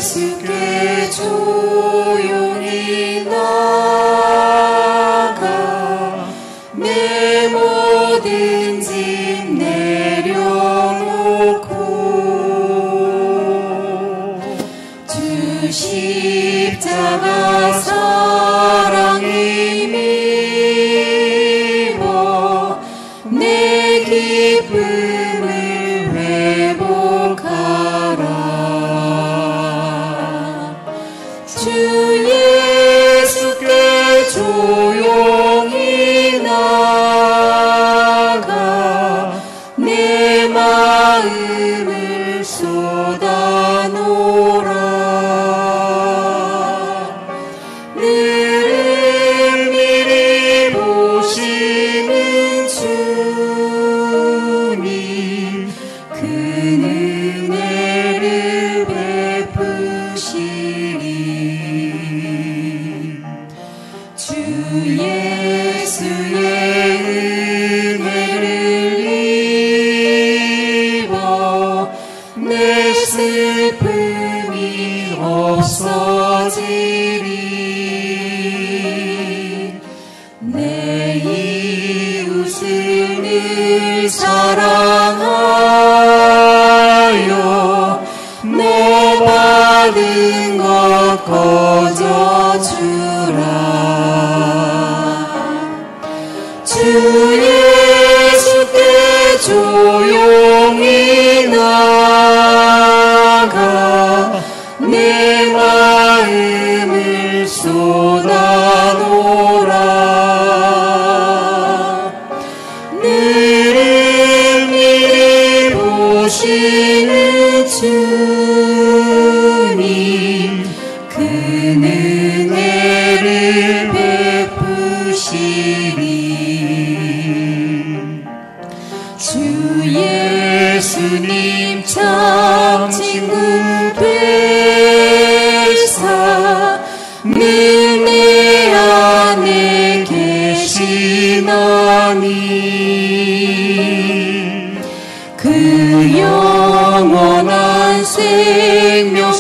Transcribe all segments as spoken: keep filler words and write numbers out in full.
예수께 조용히 나가 내 모든 짐 내려놓고 주 십자가 사랑 힘입어 내 기쁨을 회복하라. 주 예수께 조용히 나가 내 마음을 쏟아놓으라. 늘 미리 보시는 주님 그 은혜를 베푸시리. 주 예수의 은혜를 입어 내 슬픔이 없어지리. 내 이웃을 늘 사랑하여 너 받은 것 거저주라. 주 예수께 조용히 나가 내 마음을 쏟아놓으라. 늘 미리 보시는 주님 그 은혜를 베푸시리. 주 예수님 참 친구 되사 늘 내 안에 계시나니 그 영원한 생명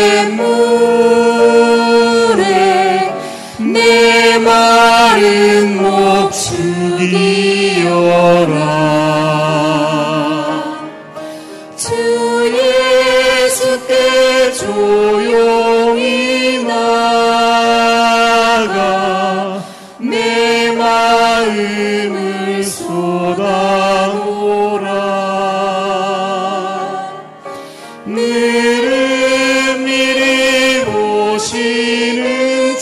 샘물에 내 마른 목 죽이어라. 주 예수께 조용히 나가 내 마음을 쏟아놓으라. 늘 미리 보시는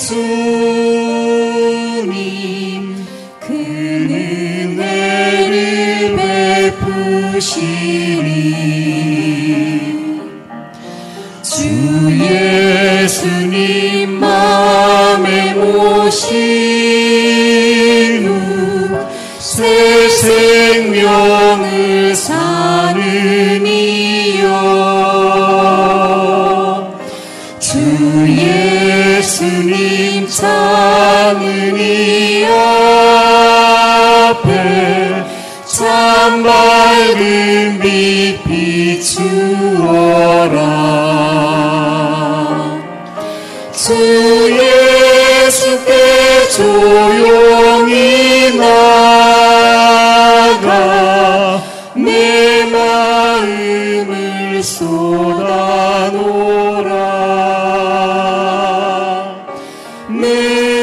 주님 그 은혜를 베푸시리. 주 예수님 맘에 모신 후 새 생명을 사는 이여. 주 예수님 사는 이 앞에 참 밝은 빛 비추어라. 주 예수께 조용히 나가 내 마음을 쏟아놓으라. 내